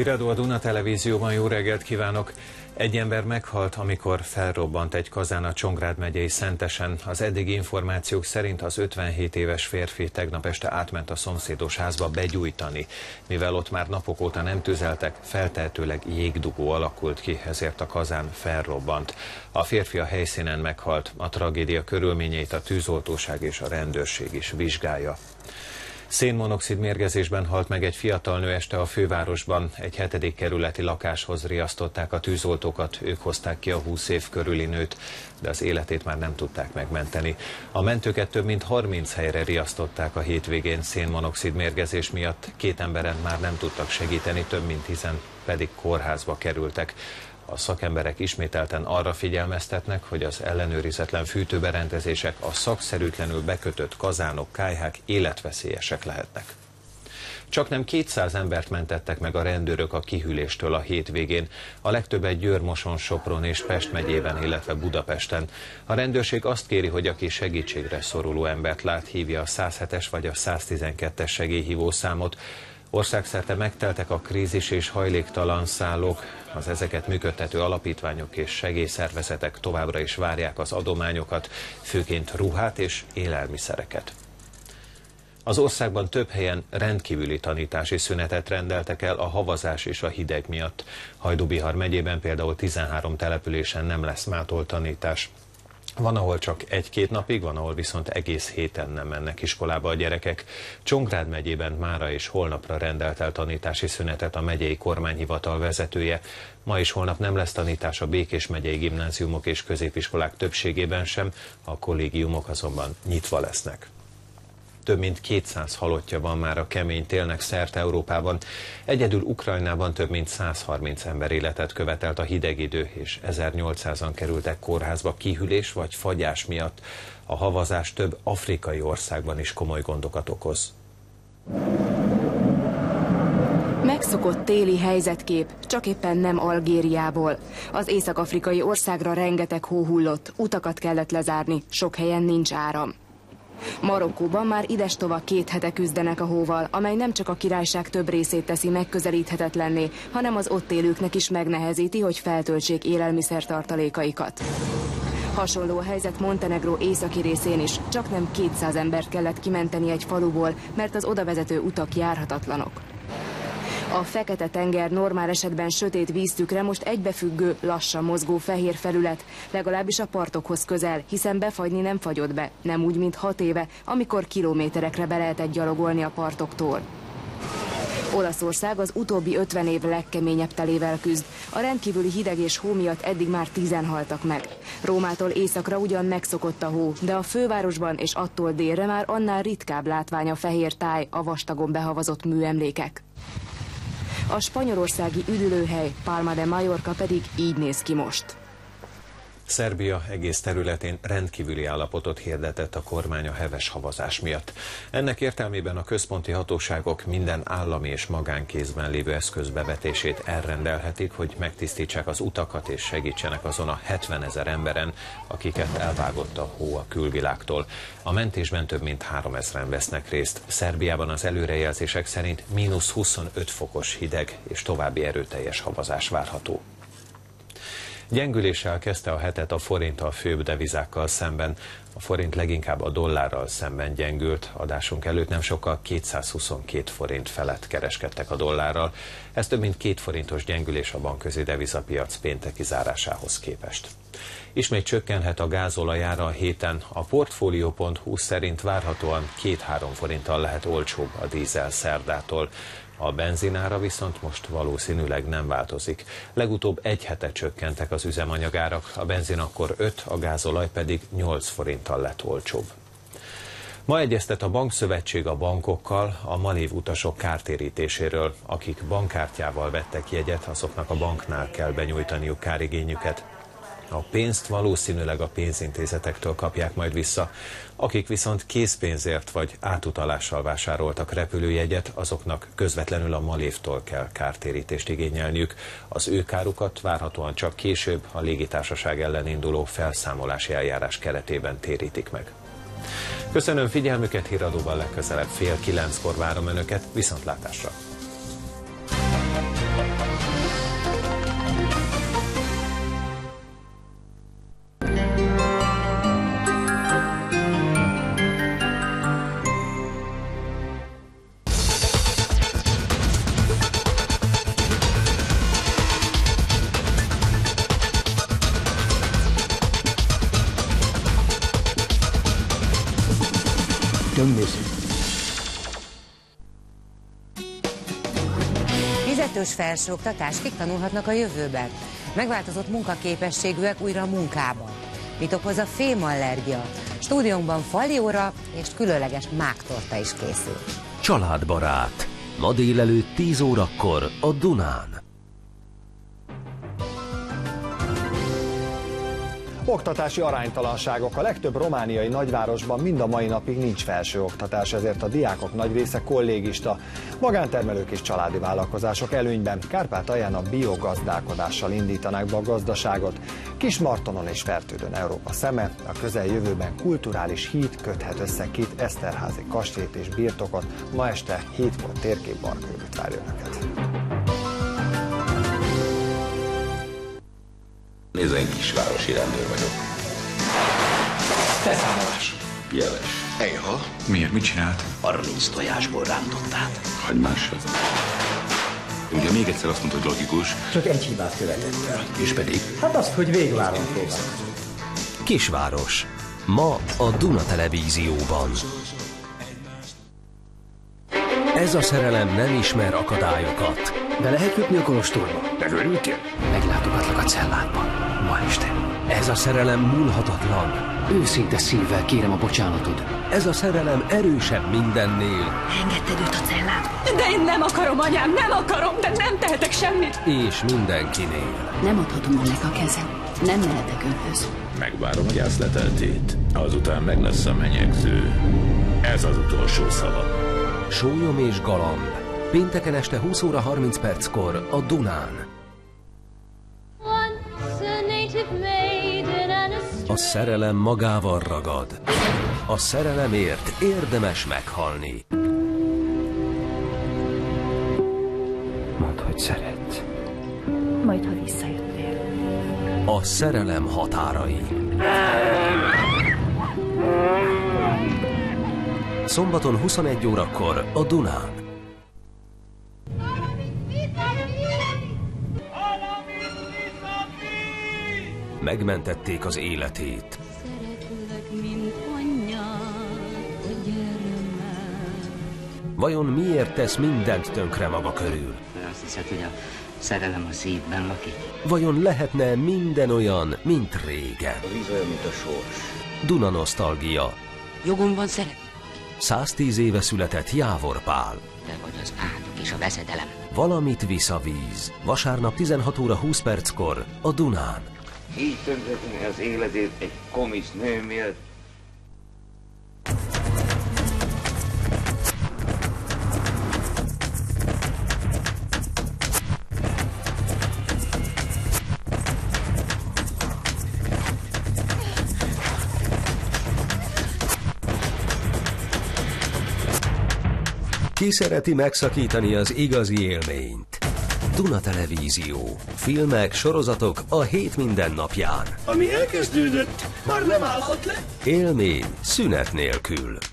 Híradó a Duna Televízióban, jó reggelt kívánok! Egy ember meghalt, amikor felrobbant egy kazán a Csongrád megyei Szentesen. Az eddigi információk szerint az 57 éves férfi tegnap este átment a szomszédos házba begyújtani. Mivel ott már napok óta nem tüzeltek, feltehetőleg jégdugó alakult ki, ezért a kazán felrobbant. A férfi a helyszínen meghalt. A tragédia körülményeit a tűzoltóság és a rendőrség is vizsgálja. Szénmonoxid mérgezésben halt meg egy fiatal nő este a fővárosban. Egy 7. kerületi lakáshoz riasztották a tűzoltókat, ők hozták ki a 20 év körüli nőt, de az életét már nem tudták megmenteni. A mentőket több mint 30 helyre riasztották a hétvégén szénmonoxid mérgezés miatt. 2 emberen már nem tudtak segíteni, több mint 10 pedig kórházba kerültek. A szakemberek ismételten arra figyelmeztetnek, hogy az ellenőrizetlen fűtőberendezések, a szakszerűtlenül bekötött kazánok, kályhák életveszélyesek lehetnek. Csaknem 200 embert mentettek meg a rendőrök a kihűléstől a hétvégén, a legtöbbet Győr, Moson, Sopron és Pest megyében, illetve Budapesten. A rendőrség azt kéri, hogy aki segítségre szoruló embert lát, hívja a 107-es vagy a 112-es segélyhívószámot. Országszerte megteltek a krízis és hajléktalan szállók, az ezeket működtető alapítványok és segélyszervezetek továbbra is várják az adományokat, főként ruhát és élelmiszereket. Az országban több helyen rendkívüli tanítási szünetet rendeltek el a havazás és a hideg miatt. Hajdú-Bihar megyében például 13 településen nem lesz mától tanítás. Van, ahol csak 1-2 napig, van, ahol viszont egész héten nem mennek iskolába a gyerekek. Csongrád megyében mára és holnapra rendelt el tanítási szünetet a megyei kormányhivatal vezetője. Ma és holnap nem lesz tanítás a Békés megyei gimnáziumok és középiskolák többségében sem, a kollégiumok azonban nyitva lesznek. Több mint 200 halottja van már a kemény télnek szerte Európában. Egyedül Ukrajnában több mint 130 ember életet követelt a hideg idő, és 1800-an kerültek kórházba kihűlés vagy fagyás miatt. A havazás több afrikai országban is komoly gondokat okoz. Megszokott téli helyzetkép, csak éppen nem Algériából. Az észak-afrikai országra rengeteg hó hullott, utakat kellett lezárni, sok helyen nincs áram. Marokkóban már idestova 2 hete küzdenek a hóval, amely nem csak a királyság több részét teszi megközelíthetetlenné, hanem az ott élőknek is megnehezíti, hogy feltöltsék élelmiszertartalékaikat. Hasonló a helyzet Montenegró északi részén is, csaknem 200 embert kellett kimenteni egy faluból, mert az odavezető utak járhatatlanok. A Fekete-tenger normál esetben sötét víztükre most egybefüggő, lassan mozgó fehér felület, legalábbis a partokhoz közel, hiszen befagyni nem fagyott be, nem úgy, mint 6 éve, amikor kilométerekre be lehetett gyalogolni a partoktól. Olaszország az utóbbi 50 év legkeményebb telével küzd. A rendkívüli hideg és hó miatt eddig már 10-en haltak meg. Rómától északra ugyan megszokott a hó, de a fővárosban és attól délre már annál ritkább látvány a fehér táj, a vastagon behavazott műemlékek. A spanyolországi üdülőhely Palma de Mallorca pedig így néz ki most. Szerbia egész területén rendkívüli állapotot hirdetett a kormány a heves havazás miatt. Ennek értelmében a központi hatóságok minden állami és magánkézben lévő eszköz bevetését elrendelhetik, hogy megtisztítsák az utakat és segítsenek azon a 70 000 emberen, akiket elvágott a hó a külvilágtól. A mentésben több mint 3000-en vesznek részt. Szerbiában az előrejelzések szerint -25 fokos hideg és további erőteljes havazás várható. Gyengüléssel kezdte a hetet a forint a főbb devizákkal szemben. A forint leginkább a dollárral szemben gyengült. Adásunk előtt nem sokkal 222 forint felett kereskedtek a dollárral. Ez több mint 2 forintos gyengülés a bankközi devizapiac pénteki zárásához képest. Ismét csökkenhet a gázolaj ára a héten. A Portfolio.hu szerint várhatóan 2-3 forinttal lehet olcsóbb a dízel szerdától. A benzinára viszont most valószínűleg nem változik. Legutóbb 1 hete csökkentek az üzemanyagárak, a benzin akkor 5, a gázolaj pedig 8 forinttal lett olcsóbb. Ma egyeztet a bankszövetség a bankokkal a malév utasok kártérítéséről. Akik bankkártyával vettek jegyet, azoknak a banknál kell benyújtaniuk kárigényüket. A pénzt valószínűleg a pénzintézetektől kapják majd vissza. Akik viszont készpénzért vagy átutalással vásároltak repülőjegyet, azoknak közvetlenül a malévtól kell kártérítést igényelniük. Az ő kárukat várhatóan csak később a légitársaság ellen induló felszámolási eljárás keretében térítik meg. Köszönöm figyelmüket, híradóban legközelebb 8:30-kor várom Önöket, viszontlátásra! Fizetős felsőoktatás, kik tanulhatnak a jövőben? Megváltozott munkaképességűek újra munkában. Mit okoz a fémallergia? Stúdiónkban falióra és különleges mágtorta is készül. Családbarát. Ma délelőtt 10 órakor a Dunán. Oktatási aránytalanságok. A legtöbb romániai nagyvárosban mind a mai napig nincs felsőoktatás, ezért a diákok nagy része kollégista. Magántermelők és családi vállalkozások előnyben Kárpátalján a biogazdálkodással indítanák be a gazdaságot. Kismartonon és Fertődön Európa szeme, a közeljövőben kulturális híd köthet össze két eszterházi kastélyt és birtokot. Ma este 7-kor térkép Barkőrült várja önöket. Nézd, én kisvárosi rendőr vagyok. Beszámolás. Jeles. Ejha. Miért? Mit csinált? 30 tojásból rántottát. Hagymásra. Ugye még egyszer azt mondta, hogy logikus. Csak egy hibát követett el. És pedig? Hát azt, hogy végváron próbálkozott. Kisváros. Ma a Duna Televízióban. Ez a szerelem nem ismer akadályokat. Be lehet jutni a kolostorba? Megörültél? Meglátogatlak a celládban. Ma este. Ez a szerelem múlhatatlan. Őszinte szívvel kérem a bocsánatod. Ez a szerelem erősebb mindennél. Engedted őt a celládba? De én nem akarom, anyám, nem akarom, de nem tehetek semmit. És mindenkinél. Nem adhatom önnek a kezem. Nem mehetek önhöz. Megvárom a gyász leteltét. Azután meg lesz a menyegző. Ez az utolsó szava. Sólyom és galamb. Pénteken este 20 óra 30 perckor a Dunán. A szerelem magával ragad. A szerelemért érdemes meghalni. Mondd, hogy szeret. Majd, ha visszajöttél. A szerelem határai. Szombaton 21 órakor a Dunán. Megmentették az életét. Vajon miért tesz mindent tönkre maga körül? Azt hiszed, hogy a szerelem a szívben lakik? Vajon lehetne minden olyan, mint régen? A víz olyan, mint a sors. Duna nosztalgia. Jogom van szeretni. 110 éve született Jávor Pál. Te vagy az átok és a veszedelem. Valamit visz a víz. Vasárnap 16 óra 20 perckor a Dunán. Így tönkretni az életét egy komisz nő miatt. Ki szereti megszakítani az igazi élményt? Duna Televízió. Filmek, sorozatok a hét mindennapján. Ami elkezdődött, már nem állhat le. Élmény szünet nélkül.